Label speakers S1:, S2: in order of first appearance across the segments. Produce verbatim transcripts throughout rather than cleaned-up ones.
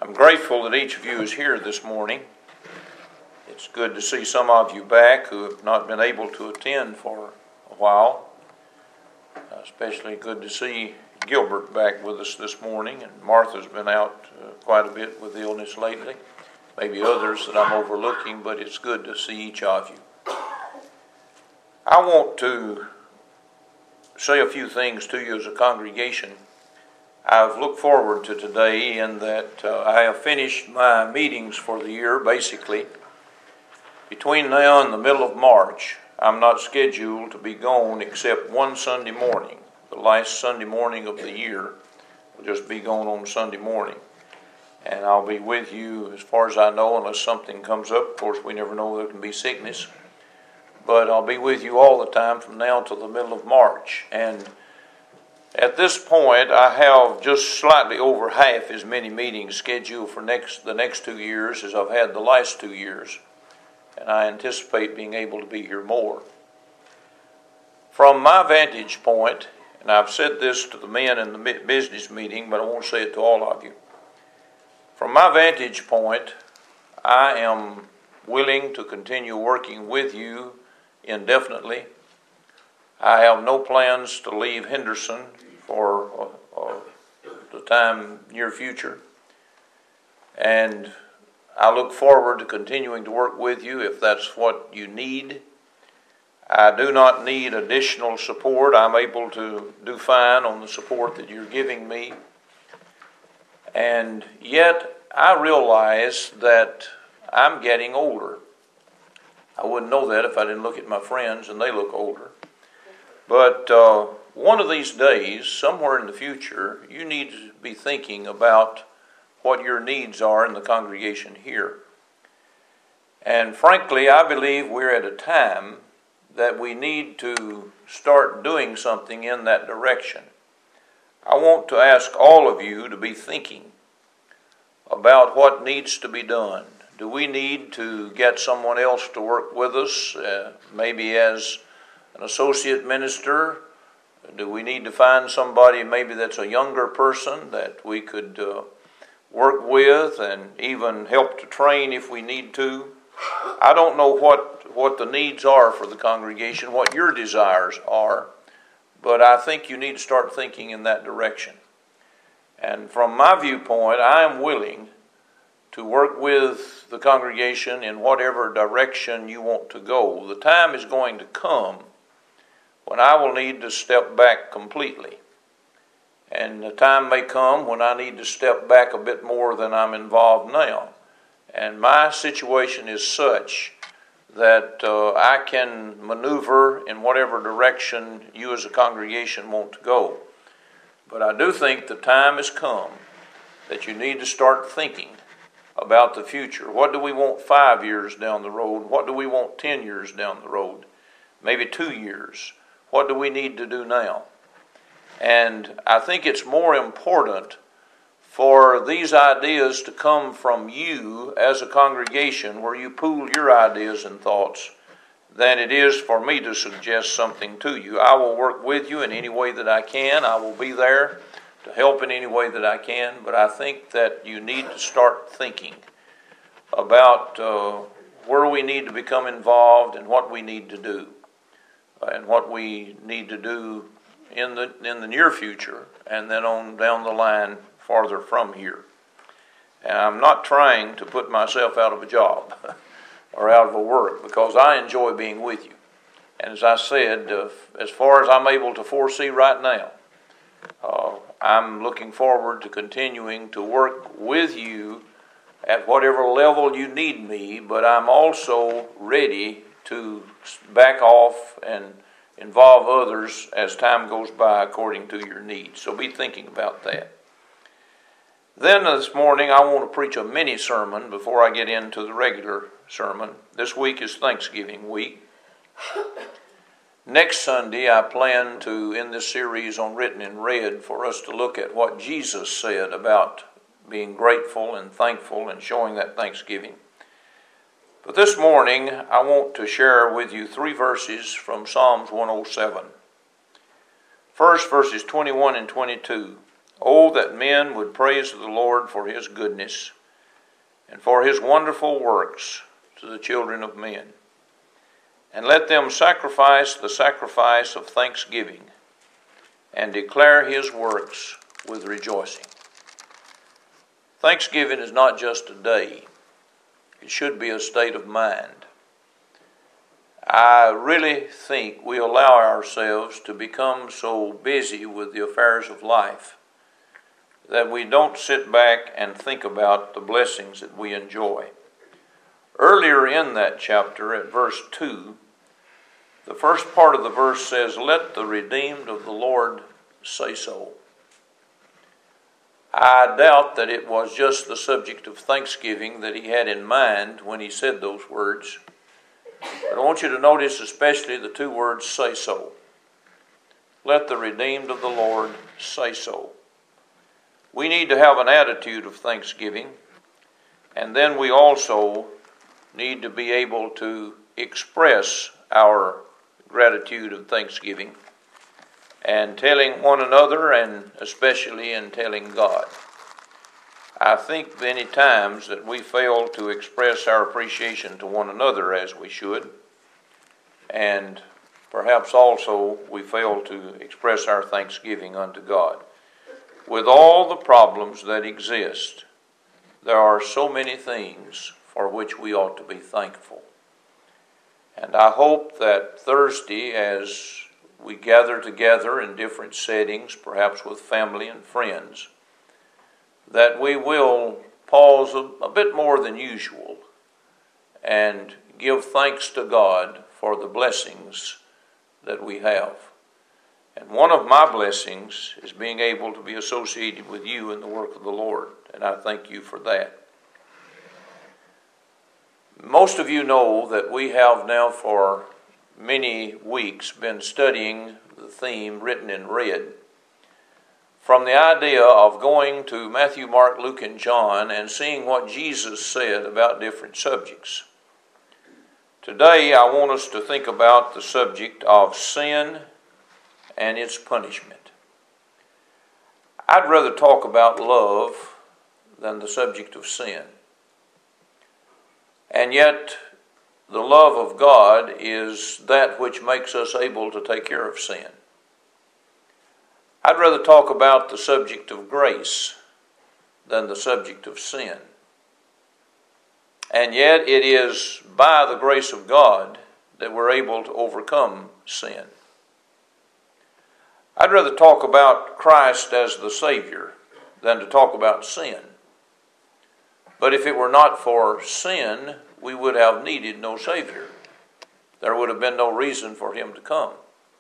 S1: I'm grateful that each of you is here this morning. It's good to see some of you back who have not been able to attend for a while. Especially good to see Gilbert back with us this morning, and Martha's been out uh, quite a bit with illness lately. Maybe others that I'm overlooking, but it's good to see each of you. I want to say a few things to you as a congregation. I've looked forward to today in that uh, I have finished my meetings for the year, basically. Between now and the middle of March, I'm not scheduled to be gone except one Sunday morning. The last Sunday morning of the year. I'll just be gone on Sunday morning. And I'll be with you as far as I know, unless something comes up. Of course, we never know, there can be sickness. But I'll be with you all the time from now till the middle of March. And at this point, I have just slightly over half as many meetings scheduled for next the next two years as I've had the last two years. And I anticipate being able to be here more. From my vantage point, and I've said this to the men in the business meeting, but I won't say it to all of you. From my vantage point, I am willing to continue working with you indefinitely. I have no plans to leave Henderson for uh, uh, the time near future. And I look forward to continuing to work with you if that's what you need. I do not need additional support. I'm able to do fine on the support that you're giving me. And yet, I realize that I'm getting older. I wouldn't know that if I didn't look at my friends and they look older. But uh, one of these days, somewhere in the future, you need to be thinking about what your needs are in the congregation here. And frankly, I believe we're at a time that we need to start doing something in that direction. I want to ask all of you to be thinking about what needs to be done. Do we need to get someone else to work with us, uh, maybe as an associate minister? Do we need to find somebody maybe that's a younger person that we could uh, work with and even help to train if we need to? I don't know what, what the needs are for the congregation, what your desires are, but I think you need to start thinking in that direction. And from my viewpoint, I am willing to work with the congregation in whatever direction you want to go. The time is going to come when I will need to step back completely. And the time may come when I need to step back a bit more than I'm involved now. And my situation is such that uh, I can maneuver in whatever direction you as a congregation want to go. But I do think the time has come that you need to start thinking about the future. What do we want five years down the road? What do we want ten years down the road? Maybe two years. What do we need to do now? And I think it's more important for these ideas to come from you as a congregation where you pool your ideas and thoughts than it is for me to suggest something to you. I will work with you in any way that I can. I will be there to help in any way that I can, but I think that you need to start thinking about uh, where we need to become involved and what we need to do, uh, and what we need to do in the in the near future, and then on down the line farther from here. And I'm not trying to put myself out of a job or out of a work, because I enjoy being with you. And as I said, uh, as far as I'm able to foresee right now, uh, I'm looking forward to continuing to work with you at whatever level you need me, but I'm also ready to back off and involve others as time goes by according to your needs. So be thinking about that. Then this morning I want to preach a mini sermon before I get into the regular sermon. This week is Thanksgiving week. Next Sunday, I plan to, in this series on Written in Red, for us to look at what Jesus said about being grateful and thankful and showing that thanksgiving. But this morning, I want to share with you three verses from Psalms one oh seven. First, verses twenty-one and twenty-two. Oh, that men would praise the Lord for his goodness, and for his wonderful works to the children of men. And let them sacrifice the sacrifice of thanksgiving and declare his works with rejoicing. Thanksgiving is not just a day. It should be a state of mind. I really think we allow ourselves to become so busy with the affairs of life that we don't sit back and think about the blessings that we enjoy. Earlier in that chapter, at verse two, the first part of the verse says, "Let the redeemed of the Lord say so." I doubt that it was just the subject of thanksgiving that he had in mind when he said those words. But I want you to notice especially the two words, "say so." Let the redeemed of the Lord say so. We need to have an attitude of thanksgiving, and then we also need to be able to express our gratitude and thanksgiving, and telling one another, and especially in telling God. I think many times that we fail to express our appreciation to one another as we should, and perhaps also we fail to express our thanksgiving unto God. With all the problems that exist, there are so many things for which we ought to be thankful. And I hope that Thursday, as we gather together in different settings, perhaps with family and friends, that we will pause a, a bit more than usual and give thanks to God for the blessings that we have. And one of my blessings is being able to be associated with you in the work of the Lord, and I thank you for that. Most of you know that we have now for many weeks been studying the theme written in red, from the idea of going to Matthew, Mark, Luke, and John and seeing what Jesus said about different subjects. Today I want us to think about the subject of sin and its punishment. I'd rather talk about love than the subject of sin. And yet, the love of God is that which makes us able to take care of sin. I'd rather talk about the subject of grace than the subject of sin. And yet, it is by the grace of God that we're able to overcome sin. I'd rather talk about Christ as the Savior than to talk about sin. But if it were not for sin, we would have needed no Savior. There would have been no reason for him to come.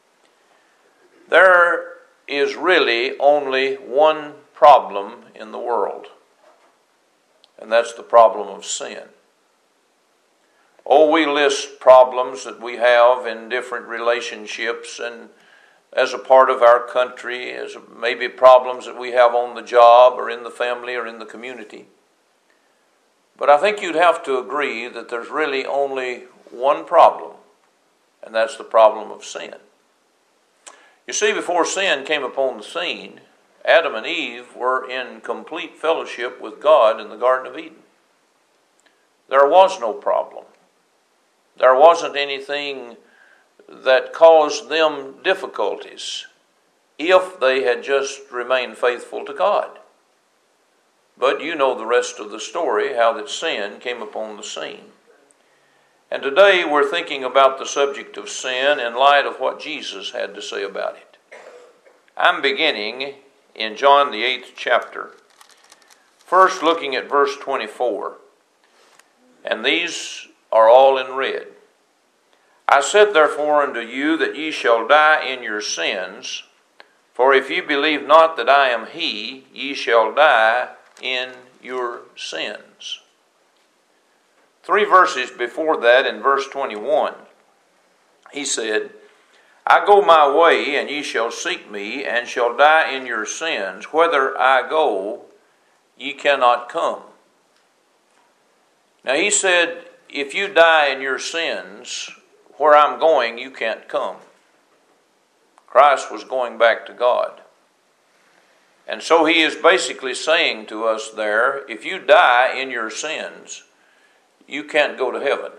S1: There is really only one problem in the world, and that's the problem of sin. Oh, we list problems that we have in different relationships and as a part of our country, as maybe problems that we have on the job or in the family or in the community. But I think you'd have to agree that there's really only one problem, and that's the problem of sin. You see, before sin came upon the scene, Adam and Eve were in complete fellowship with God in the Garden of Eden. There was no problem. There wasn't anything that caused them difficulties if they had just remained faithful to God. But you know the rest of the story, how that sin came upon the scene. And today we're thinking about the subject of sin in light of what Jesus had to say about it. I'm beginning in John the eighth chapter, first looking at verse twenty-four. And these are all in red. I said therefore unto you that ye shall die in your sins, for if ye believe not that I am he, ye shall die in your sins. Three verses before that, in verse twenty-one, he said, I go my way, and ye shall seek me, and shall die in your sins. Whither I go, ye cannot come. Now he said, if you die in your sins, where I'm going, you can't come. Christ was going back to God. And so he is basically saying to us there, if you die in your sins, you can't go to heaven.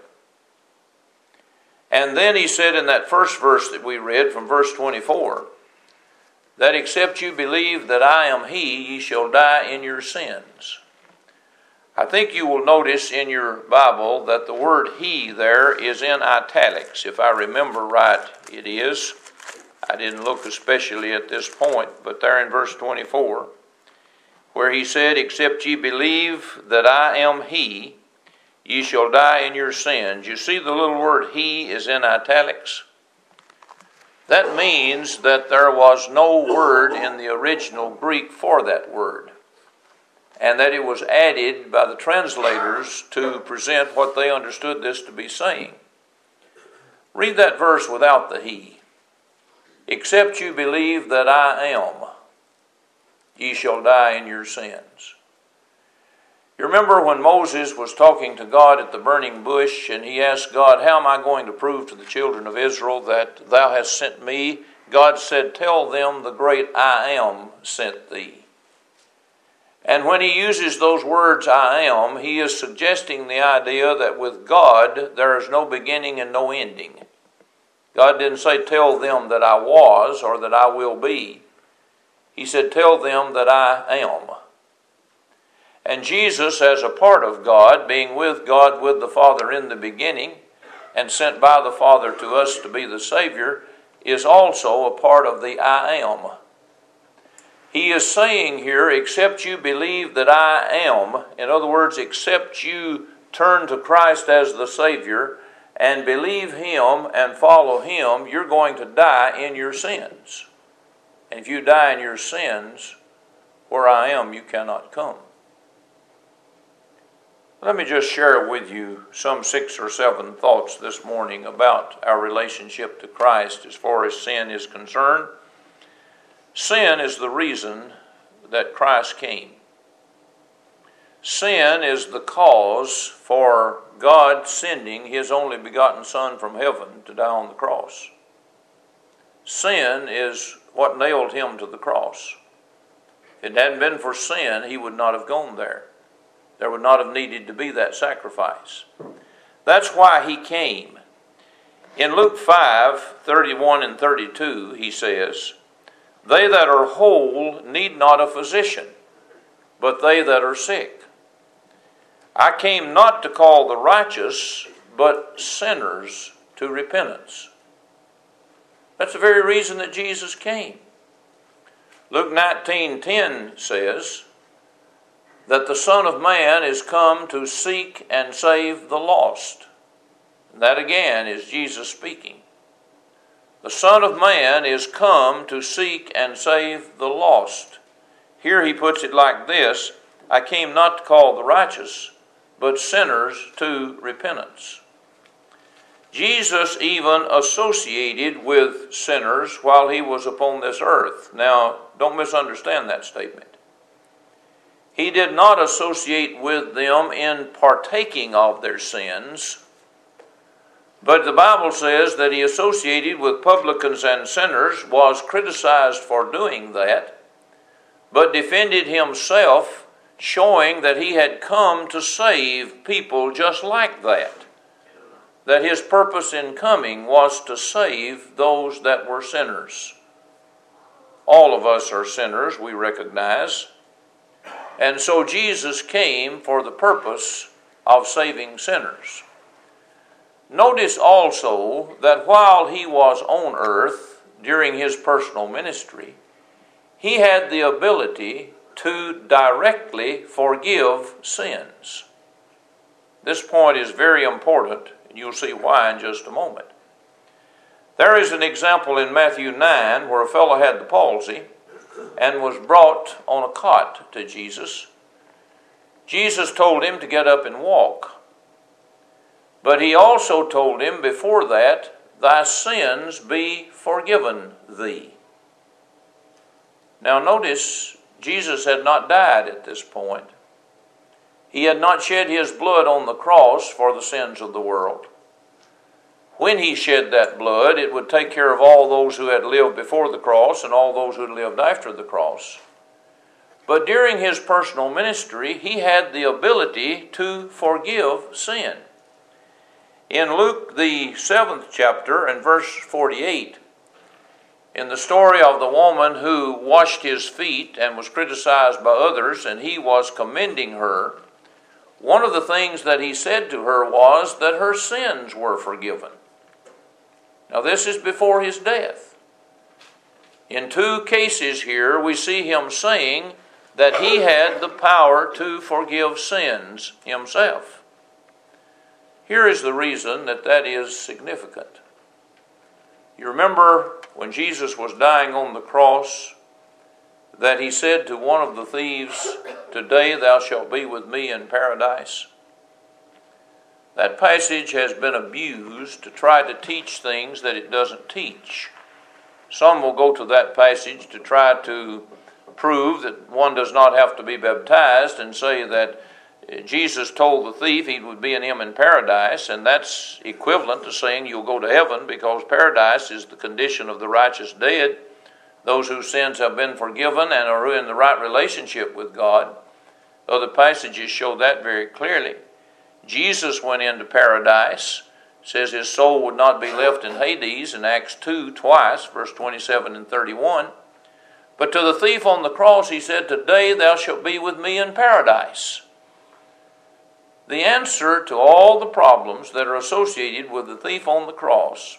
S1: And then he said in that first verse that we read from verse twenty-four, that except you believe that I am he, ye shall die in your sins. I think you will notice in your Bible that the word he there is in italics. If I remember right, it is. I didn't look especially at this point, but there in verse twenty-four, where he said, except ye believe that I am he, ye shall die in your sins. You see the little word he is in italics? That means that there was no word in the original Greek for that word, and that it was added by the translators to present what they understood this to be saying. Read that verse without the he. Except you believe that I am, ye shall die in your sins. You remember when Moses was talking to God at the burning bush, and he asked God, how am I going to prove to the children of Israel that thou hast sent me? God said, tell them the great I am sent thee. And when he uses those words, I am, he is suggesting the idea that with God, there is no beginning and no ending. God didn't say, tell them that I was or that I will be. He said, tell them that I am. And Jesus, as a part of God, being with God, with the Father in the beginning, and sent by the Father to us to be the Savior, is also a part of the I am. He is saying here, except you believe that I am, in other words, except you turn to Christ as the Savior and believe Him and follow Him, you're going to die in your sins. And if you die in your sins, where I am, you cannot come. Let me just share with you some six or seven thoughts this morning about our relationship to Christ as far as sin is concerned. Sin is the reason that Christ came. Sin is the cause for God sending His only begotten Son from heaven to die on the cross. Sin is what nailed Him to the cross. If it hadn't been for sin, He would not have gone there. There would not have needed to be that sacrifice. That's why He came. In Luke five, thirty-one and thirty-two, He says, they that are whole need not a physician, but they that are sick. I came not to call the righteous, but sinners to repentance. That's the very reason that Jesus came. Luke nineteen ten says that the Son of Man is come to seek and save the lost. And that again is Jesus speaking. The Son of Man is come to seek and save the lost. Here he puts it like this, I came not to call the righteous, but sinners to repentance. Jesus even associated with sinners while He was upon this earth. Now, don't misunderstand that statement. He did not associate with them in partaking of their sins, but the Bible says that He associated with publicans and sinners, was criticized for doing that, but defended Himself, showing that He had come to save people just like that. That His purpose in coming was to save those that were sinners. All of us are sinners, we recognize. And so Jesus came for the purpose of saving sinners. Notice also that while He was on earth during His personal ministry, He had the ability to directly forgive sins. This point is very important, and you'll see why in just a moment. There is an example in Matthew nine where a fellow had the palsy and was brought on a cot to Jesus. Jesus told him to get up and walk. But He also told him before that, thy sins be forgiven thee. Now notice, Jesus had not died at this point. He had not shed His blood on the cross for the sins of the world. When He shed that blood, it would take care of all those who had lived before the cross and all those who had lived after the cross. But during his personal ministry, he had the ability to forgive sin. In Luke, the seventh chapter, and verse forty-eight, in the story of the woman who washed his feet and was criticized by others, and he was commending her, one of the things that he said to her was that her sins were forgiven. Now, this is before his death. In two cases here, we see him saying that he had the power to forgive sins himself. Here is the reason that that is significant. You remember when Jesus was dying on the cross, that he said to one of the thieves, "Today thou shalt be with me in paradise." That passage has been abused to try to teach things that it doesn't teach. Some will go to that passage to try to prove that one does not have to be baptized and say that Jesus told the thief he would be in him in paradise, and that's equivalent to saying you'll go to heaven, because paradise is the condition of the righteous dead, those whose sins have been forgiven and are in the right relationship with God. Though the passages show that very clearly. Jesus went into paradise, says his soul would not be left in Hades in Acts two twice, verse twenty-seven and thirty-one. But to the thief on the cross he said, "Today thou shalt be with me in paradise." The answer to all the problems that are associated with the thief on the cross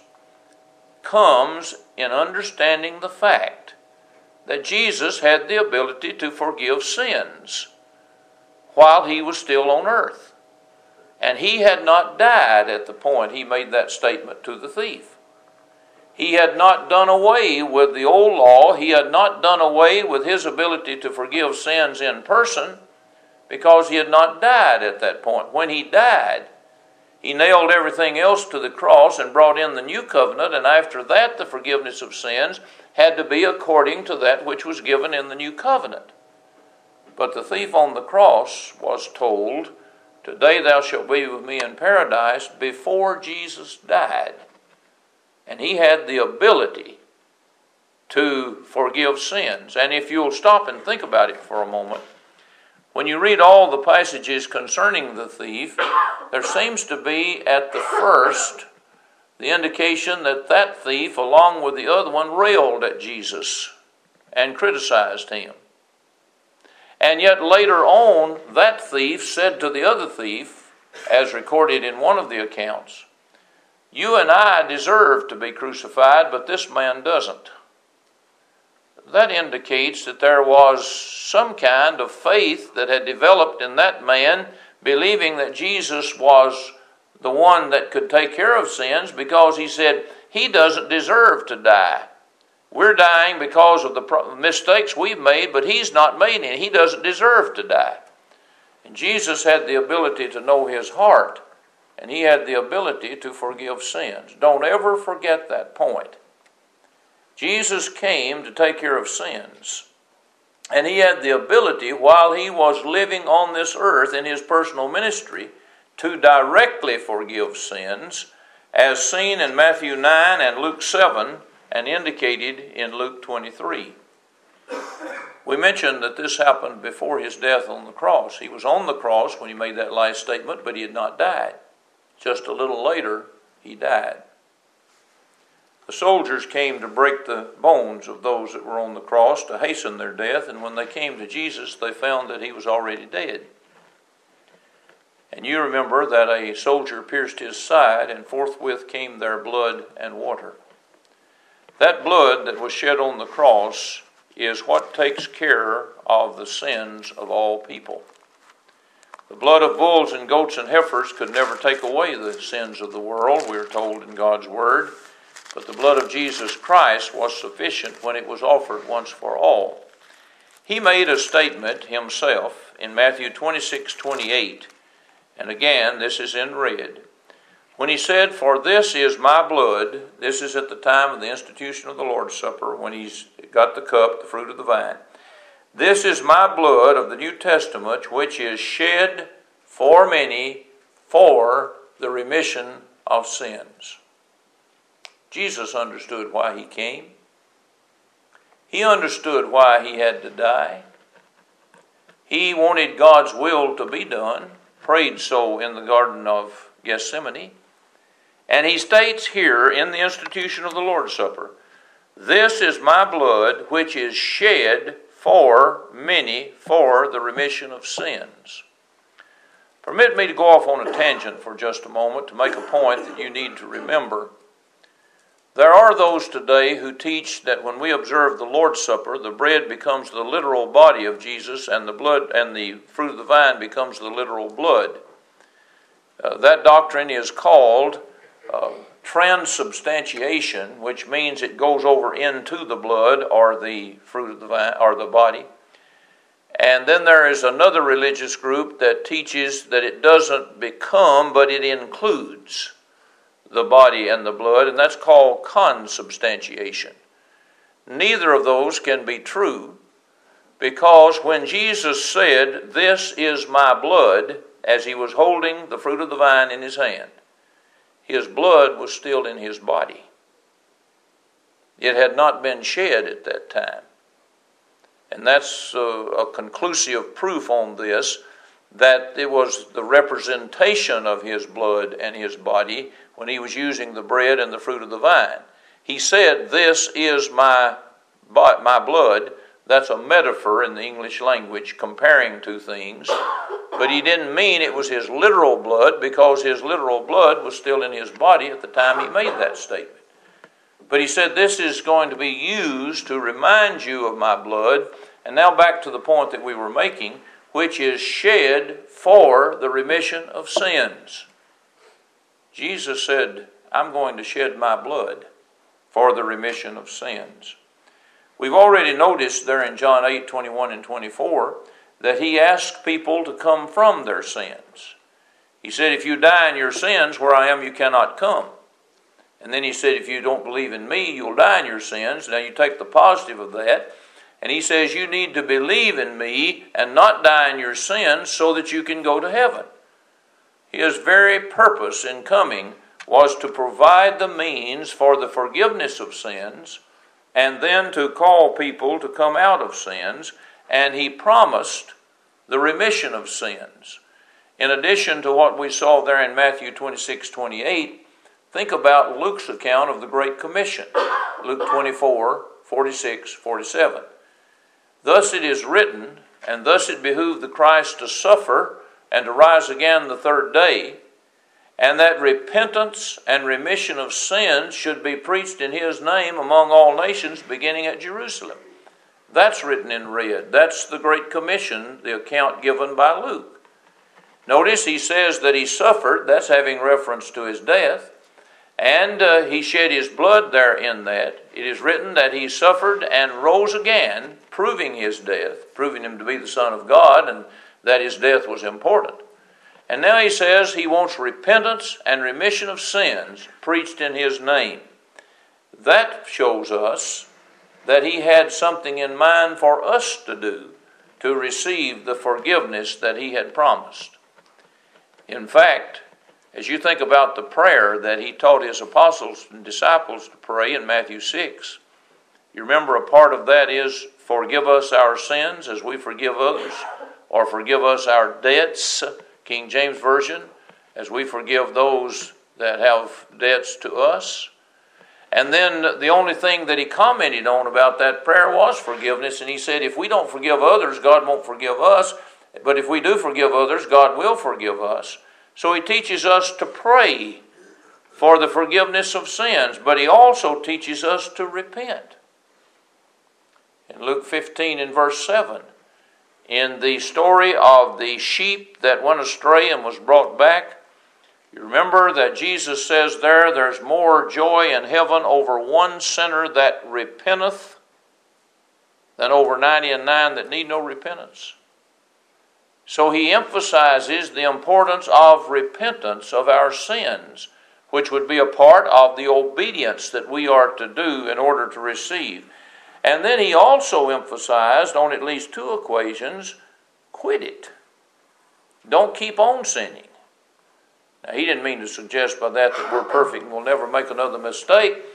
S1: comes in understanding the fact that Jesus had the ability to forgive sins while he was still on earth. And he had not died at the point he made that statement to the thief. He had not done away with the old law. He had not done away with his ability to forgive sins in person, because he had not died at that point. When he died, he nailed everything else to the cross and brought in the new covenant, and after that the forgiveness of sins had to be according to that which was given in the new covenant. But the thief on the cross was told, "Today thou shalt be with me in paradise," before Jesus died. And he had the ability to forgive sins. And if you'll stop and think about it for a moment, when you read all the passages concerning the thief, there seems to be at the first the indication that that thief, along with the other one, railed at Jesus and criticized him. And yet later on, that thief said to the other thief, as recorded in one of the accounts, "You and I deserve to be crucified, but this man doesn't." That indicates that there was some kind of faith that had developed in that man, believing that Jesus was the one that could take care of sins, because he said, he doesn't deserve to die. We're dying because of the mistakes we've made, but he's not made any. He doesn't deserve to die. And Jesus had the ability to know his heart, and he had the ability to forgive sins. Don't ever forget that point. Jesus came to take care of sins. And he had the ability, while he was living on this earth in his personal ministry, to directly forgive sins, as seen in Matthew nine and Luke seven, and indicated in Luke twenty-three. We mentioned that this happened before his death on the cross. He was on the cross when he made that last statement, but he had not died. Just a little later, he died. The soldiers came to break the bones of those that were on the cross to hasten their death, and when they came to Jesus, they found that he was already dead. And you remember that a soldier pierced his side, and forthwith came there blood and water. That blood that was shed on the cross is what takes care of the sins of all people. The blood of bulls and goats and heifers could never take away the sins of the world, we are told in God's Word. But the blood of Jesus Christ was sufficient when it was offered once for all. He made a statement himself in Matthew twenty-six twenty-eight, and again, this is in red, when he said, "For this is my blood," this is at the time of the institution of the Lord's Supper, when he's got the cup, the fruit of the vine, "This is my blood of the New Testament, which is shed for many for the remission of sins." Jesus understood why he came. He understood why he had to die. He wanted God's will to be done, prayed so in the Garden of Gethsemane. And he states here in the institution of the Lord's Supper, "This is my blood which is shed for many for the remission of sins." Permit me to go off on a tangent for just a moment to make a point that you need to remember. There are those today who teach that when we observe the Lord's Supper, the bread becomes the literal body of Jesus, and the blood and the fruit of the vine becomes the literal blood. Uh, that doctrine is called uh, transubstantiation, which means it goes over into the blood or the fruit of the vine or the body. And then there is another religious group that teaches that it doesn't become, but it includes the body and the blood, and that's called consubstantiation. Neither of those can be true, because when Jesus said, "This is my blood," as he was holding the fruit of the vine in his hand, his blood was still in his body. It had not been shed at that time. And that's a, a conclusive proof on this, that it was the representation of his blood and his body when he was using the bread and the fruit of the vine. He said, "This is my, my blood." That's a metaphor in the English language, comparing two things. But he didn't mean it was his literal blood, because his literal blood was still in his body at the time he made that statement. But he said, "This is going to be used to remind you of my blood." And now back to the point that we were making, which is shed for the remission of sins. Jesus said, "I'm going to shed my blood for the remission of sins." We've already noticed there in John eight, twenty-one and twenty-four, that he asked people to come from their sins. He said, "If you die in your sins, where I am you cannot come." And then he said, "If you don't believe in me, you'll die in your sins." Now you take the positive of that. And he says, you need to believe in me and not die in your sins so that you can go to heaven. His very purpose in coming was to provide the means for the forgiveness of sins, and then to call people to come out of sins. And he promised the remission of sins. In addition to what we saw there in Matthew twenty-six, twenty-eight, think about Luke's account of the Great Commission. Luke twenty-four, forty-six, forty-seven. "Thus it is written, and thus it behooved the Christ to suffer and to rise again the third day, and that repentance and remission of sins should be preached in his name among all nations, beginning at Jerusalem." That's written in red. That's the Great Commission, the account given by Luke. Notice he says that he suffered. That's having reference to his death. And uh, he shed his blood there in that. It is written that he suffered and rose again, proving his death, proving him to be the Son of God, and that his death was important. And now he says he wants repentance and remission of sins preached in his name. That shows us that he had something in mind for us to do to receive the forgiveness that he had promised. In fact, as you think about the prayer that he taught his apostles and disciples to pray in Matthew six, you remember a part of that is, "Forgive us our sins as we forgive others," or "Forgive us our debts," King James Version, "as we forgive those that have debts to us." And then the only thing that he commented on about that prayer was forgiveness. And he said, if we don't forgive others, God won't forgive us. But if we do forgive others, God will forgive us. So he teaches us to pray for the forgiveness of sins, but he also teaches us to repent. In Luke fifteen and verse seven, in the story of the sheep that went astray and was brought back, you remember that Jesus says there, there's more joy in heaven over one sinner that repenteth than over ninety and nine that need no repentance. So he emphasizes the importance of repentance of our sins, which would be a part of the obedience that we are to do in order to receive. And then he also emphasized on at least two occasions, quit it. Don't keep on sinning. Now, he didn't mean to suggest by that that we're perfect and we'll never make another mistake,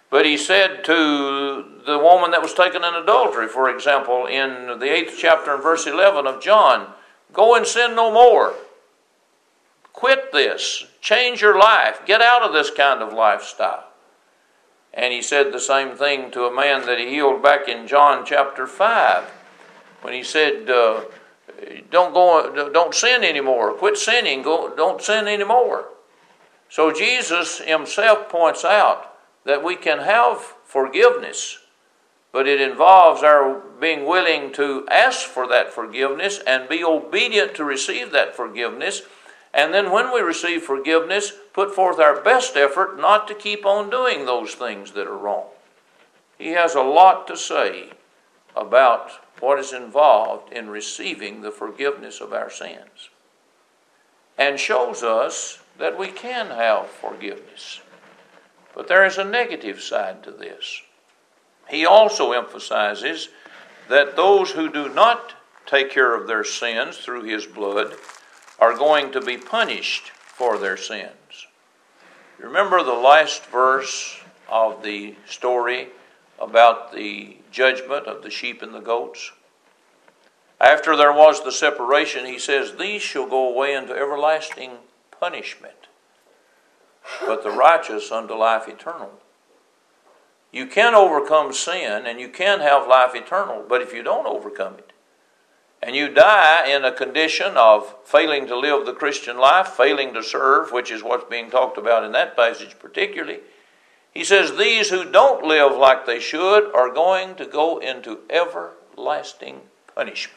S1: But he said to the woman that was taken in adultery, for example, in the eighth chapter and verse eleven of John, go and sin no more. Quit this. Change your life. Get out of this kind of lifestyle. And he said the same thing to a man that he healed back in John chapter five, when he said, uh, don't go, don't sin anymore. Quit sinning. Go, don't sin anymore. So Jesus himself points out that we can have forgiveness, but it involves our being willing to ask for that forgiveness and be obedient to receive that forgiveness. And then when we receive forgiveness, put forth our best effort not to keep on doing those things that are wrong. He has a lot to say about what is involved in receiving the forgiveness of our sins, and shows us that we can have forgiveness. But there is a negative side to this. He also emphasizes that those who do not take care of their sins through his blood are going to be punished for their sins. Remember the last verse of the story about the judgment of the sheep and the goats? After there was the separation, he says, these shall go away into everlasting punishment, but the righteous unto life eternal. You can overcome sin and you can have life eternal, but if you don't overcome it, and you die in a condition of failing to live the Christian life, failing to serve, which is what's being talked about in that passage particularly, he says these who don't live like they should are going to go into everlasting punishment.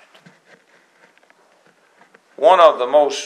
S1: One of the most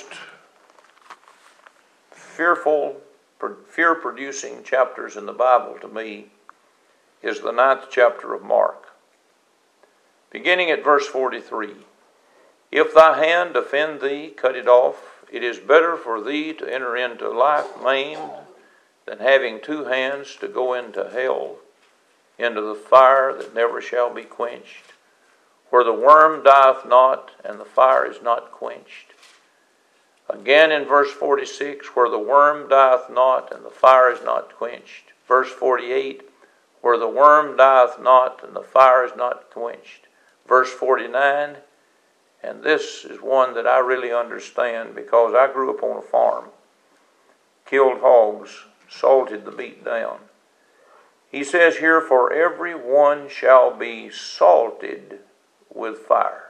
S1: fearful, fear-producing chapters in the Bible to me is the ninth chapter of Mark. Beginning at verse forty-three. If thy hand offend thee, cut it off. It is better for thee to enter into life maimed than having two hands to go into hell, into the fire that never shall be quenched, where the worm dieth not and the fire is not quenched. Again in verse forty-six, where the worm dieth not and the fire is not quenched. Verse forty-eight, where the worm dieth not and the fire is not quenched. Verse forty-nine, and this is one that I really understand because I grew up on a farm, killed hogs, salted the meat down. He says here, for every one shall be salted with fire.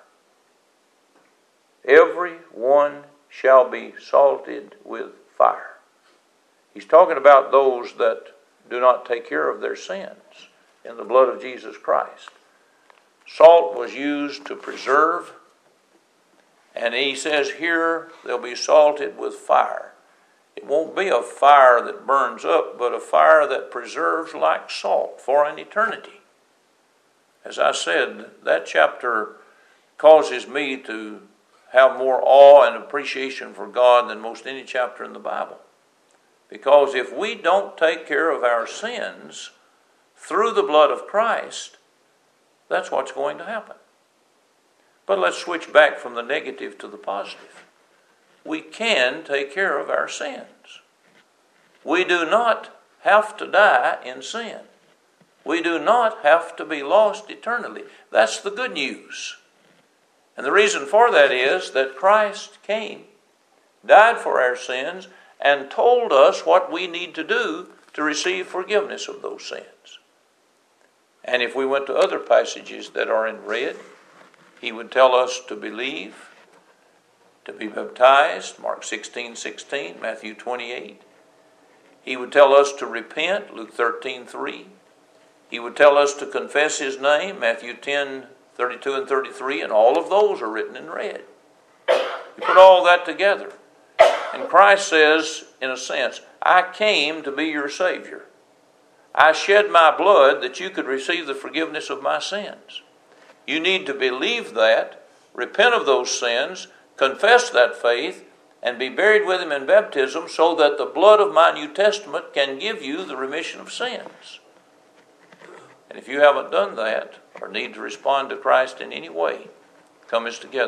S1: Every one shall be salted with fire. He's talking about those that do not take care of their sins in the blood of Jesus Christ. Salt was used to preserve, and he says here they'll be salted with fire. It won't be a fire that burns up, but a fire that preserves like salt for an eternity. As I said, that chapter causes me to have more awe and appreciation for God than most any chapter in the Bible. Because if we don't take care of our sins through the blood of Christ, that's what's going to happen. But let's switch back from the negative to the positive. We can take care of our sins. We do not have to die in sin. We do not have to be lost eternally. That's the good news. And the reason for that is that Christ came, died for our sins, and told us what we need to do to receive forgiveness of those sins. And if we went to other passages that are in red, he would tell us to believe, to be baptized, Mark sixteen sixteen, Matthew twenty-eight. He would tell us to repent, Luke thirteen three. He would tell us to confess his name, Matthew ten thirty-two and thirty-three, and all of those are written in red. You put all that together, and Christ says, in a sense, I came to be your Savior. I shed my blood that you could receive the forgiveness of my sins. You need to believe that, repent of those sins, confess that faith, and be buried with him in baptism so that the blood of my New Testament can give you the remission of sins. And if you haven't done that or need to respond to Christ in any way, come as together.